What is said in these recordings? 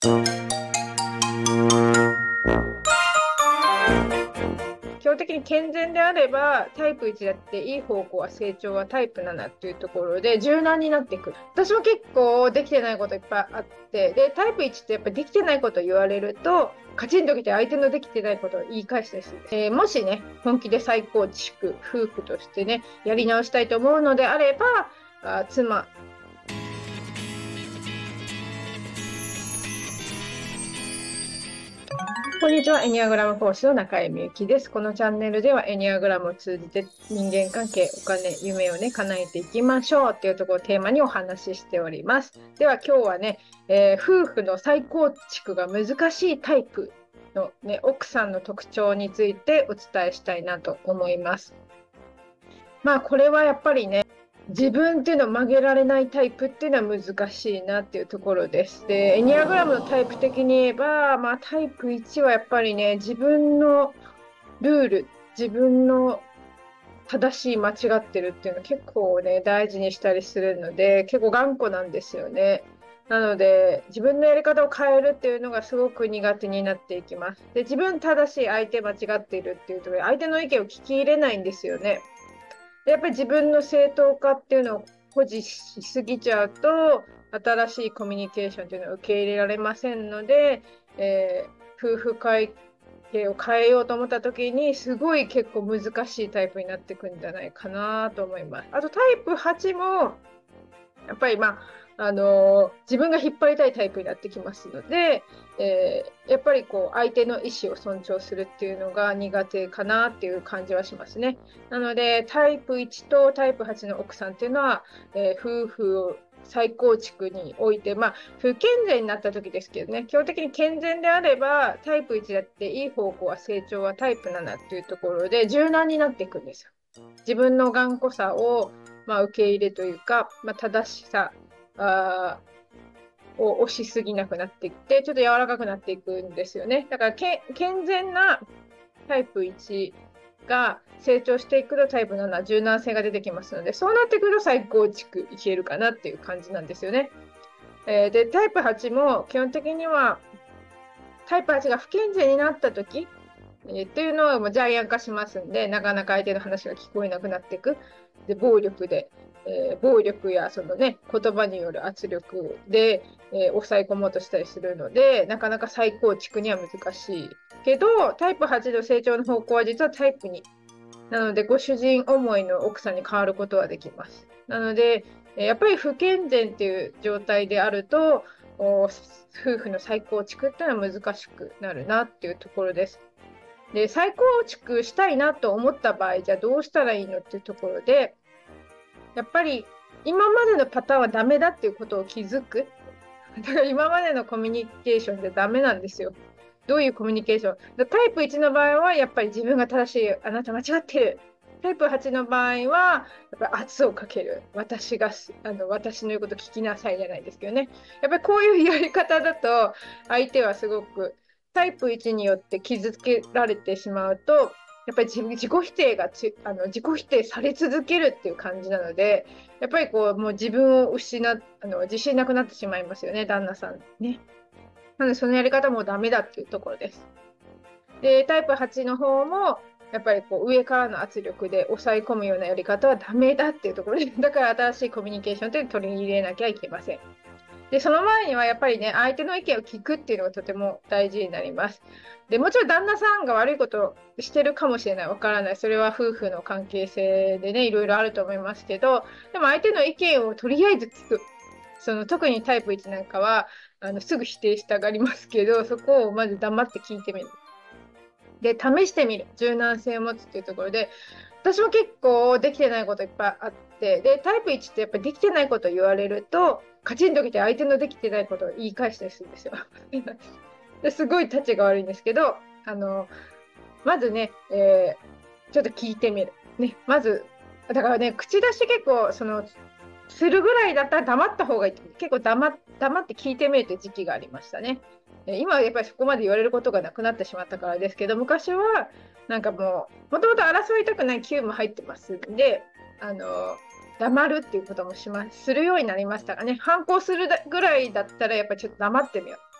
基本的に健全であればタイプ1だっていい方向は成長はタイプ7っていうところで柔軟になってくる。私も結構できてないこといっぱいあって、でタイプ1ってやっぱりできてないことを言われるとカチンときて相手のできてないことを言い返したりする。もしね本気で再構築夫婦としてねやり直したいと思うのであれば、妻こんにちは。エニアグラム講師の中江美幸です。このチャンネルではエニアグラムを通じて人間関係、お金、夢をね、叶えていきましょうっていうところをテーマにお話ししております。では今日はね、夫婦の再構築が難しいタイプの、ね、奥さんの特徴についてお伝えしたいなと思います。まあこれはやっぱりね、自分っていうのを曲げられないタイプっていうのは難しいなっていうところです。で、エニアグラムのタイプ的に言えば、まあ、タイプ1はやっぱりね、自分のルール、自分の正しい間違ってるっていうのを結構ね、大事にしたりするので、結構頑固なんですよね。なので、自分のやり方を変えるっていうのがすごく苦手になっていきます。で、自分正しい、相手間違っているっていうところで、相手の意見を聞き入れないんですよね。でやっぱり自分の正当化っていうのを保持しすぎちゃうと、新しいコミュニケーションっていうのを受け入れられませんので、夫婦関係を変えようと思った時に、すごい結構難しいタイプになってくるんじゃないかなと思います。あとタイプ8も、やっぱり自分が引っ張りたいタイプになってきますので、やっぱりこう相手の意思を尊重するっていうのが苦手かなっていう感じはしますね。なのでタイプ1とタイプ8の奥さんっていうのは、夫婦再構築において、不健全になった時ですけどね、基本的に健全であればタイプ1だっていい方向は成長はタイプ7っていうところで柔軟になっていくんですよ。自分の頑固さを、受け入れというか、正しさを押しすぎなくなっていって、ちょっと柔らかくなっていくんですよね。だから健全なタイプ1が成長していくとタイプ7、柔軟性が出てきますので、そうなってくると再構築いけるかなっていう感じなんですよね。で、タイプ8も基本的には、タイプ8が不健全になった時、っていうのはもうジャイアン化しますんで、なかなか相手の話が聞こえなくなっていく。で、暴力やそのね、言葉による圧力で、抑え込もうとしたりするので、なかなか再構築には難しい。けど、タイプ8の成長の方向は実はタイプ2。なので、ご主人思いの奥さんに変わることはできます。なので、やっぱり不健全っていう状態であると、夫婦の再構築っていうのは難しくなるなっていうところです。で、再構築したいなと思った場合、じゃあどうしたらいいのっていうところで、やっぱり今までのパターンはダメだっていうことを気づく。だから今までのコミュニケーションでダメなんですよ。どういうコミュニケーションタイプ1の場合はやっぱり自分が正しい、あなた間違ってる。タイプ8の場合はやっぱり圧をかける。私の言うこと聞きなさいじゃないですけどね。やっぱりこういうやり方だと相手はすごくタイプ1によって傷つけられてしまうと、やっぱり自己否定が自己否定され続けるっていう感じなので、やっぱりこう、もう自分を自信なくなってしまいますよね、旦那さんね。なので、そのやり方もダメだっていうところです。で、タイプ8の方も、やっぱりこう上からの圧力で抑え込むようなやり方はダメだっていうところで、だから新しいコミュニケーションというのを取り入れなきゃいけません。で、その前にはやっぱりね、相手の意見を聞くっていうのがとても大事になります。で、もちろん旦那さんが悪いことをしてるかもしれない、わからない。それは夫婦の関係性でね、いろいろあると思いますけど、でも相手の意見をとりあえず聞く。特にタイプ1なんかは、すぐ否定したがりますけど、そこをまず黙って聞いてみる。で、試してみる。柔軟性を持つっていうところで、私も結構できてないこといっぱいあって、で、タイプ1ってやっぱりできてないことを言われると、カチンときて相手のできてないことを言い返したりするんですよ。ですごい立ちが悪いんですけど、まずね、ちょっと聞いてみる。ね、まず、だからね、口出し結構、するぐらいだったら黙った方がいい。結構黙って聞いてみるという時期がありましたね。今はやっぱりそこまで言われることがなくなってしまったからですけど、昔はなんかもともと争いたくない気も入ってますんで、黙るっていうこともするようになりましたがね、反抗するぐらいだったらやっぱりちょっと黙ってみよ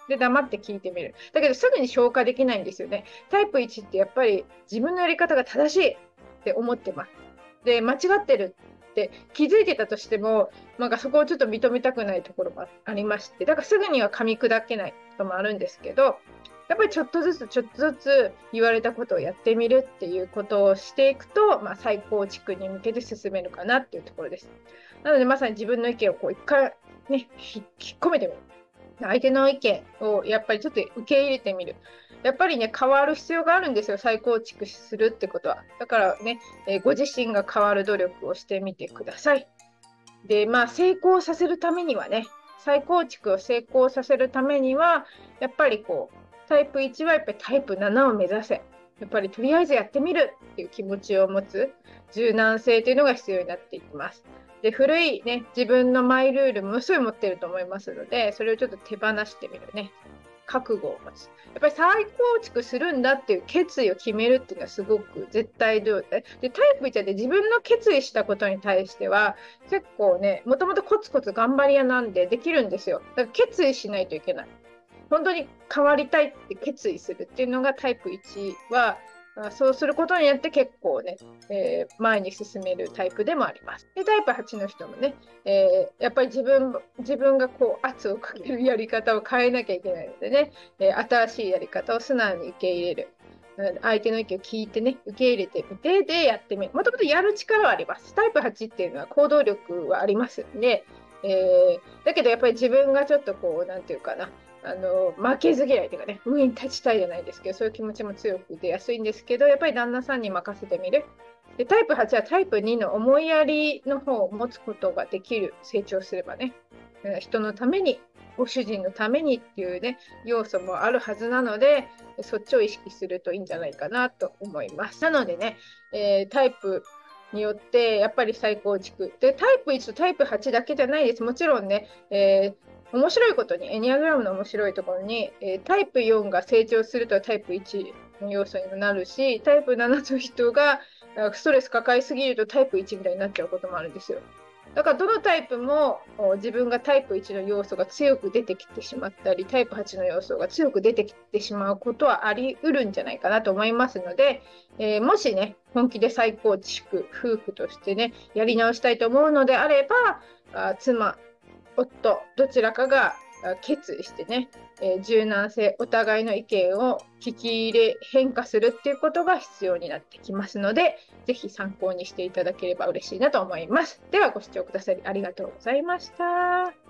で、黙って聞いてみる。だけど、すぐに消化できないんですよね。タイプ1ってやっぱり自分のやり方が正しいって思ってます。で、間違ってるって気づいてたとしても、なんかそこをちょっと認めたくないところもありまして、だからすぐには噛み砕けないこともあるんですけど、やっぱりちょっとずつちょっとずつ言われたことをやってみるっていうことをしていくと、再構築に向けて進めるかなっていうところです。なのでまさに自分の意見をこう一回ね、引っ込めてみる。相手の意見をやっぱりちょっと受け入れてみる。やっぱりね、変わる必要があるんですよ、再構築するってことは。だからね、ご自身が変わる努力をしてみてください。で、成功させるためにはね、再構築を成功させるためには、やっぱりタイプ1はやっぱりタイプ7を目指せ。やっぱりとりあえずやってみるっていう気持ちを持つ柔軟性というのが必要になっていきます。で、古いね、自分のマイルールものすごい持ってると思いますので、それをちょっと手放してみるね。覚悟を持つ。やっぱり再構築するんだっていう決意を決めるっていうのはすごく絶対で、タイプ1って自分の決意したことに対しては結構ね、もともとコツコツ頑張り屋なんでできるんですよ。だから決意しないといけない。本当に変わりたいって決意するっていうのがタイプ1は、そうすることによって結構ね、前に進めるタイプでもあります。で、タイプ8の人もね、やっぱり自分が圧をかけるやり方を変えなきゃいけないのでね、新しいやり方を素直に受け入れる。相手の意見を聞いてね、受け入れてみて、で、やってみる。もともとやる力はあります。タイプ8っていうのは行動力はありますんで、だけどやっぱり自分がちょっとなんていうかな、負けず嫌いというかね、上に立ちたいじゃないですけど、そういう気持ちも強く出やすいんですけど、やっぱり旦那さんに任せてみる。で、タイプ8はタイプ2の思いやりの方を持つことができる、成長すればね、人のために、ご主人のためにっていうね、要素もあるはずなので、そっちを意識するといいんじゃないかなと思います。なのでね、タイプによってやっぱり再構築。で、タイプ1とタイプ8だけじゃないです。もちろんね、面白いことに、エニアグラムの面白いところに、タイプ4が成長するとタイプ1の要素にもなるし、タイプ7の人がストレス抱えすぎるとタイプ1みたいになっちゃうこともあるんですよ。だからどのタイプも自分がタイプ1の要素が強く出てきてしまったり、タイプ8の要素が強く出てきてしまうことはあり得るんじゃないかなと思いますので、もしね、本気で再構築、夫婦としてね、やり直したいと思うのであれば、妻、夫、どちらかが決意してね、柔軟性、お互いの意見を聞き入れ、変化するっていうことが必要になってきますので、ぜひ参考にしていただければ嬉しいなと思います。ではご視聴くださりありがとうございました。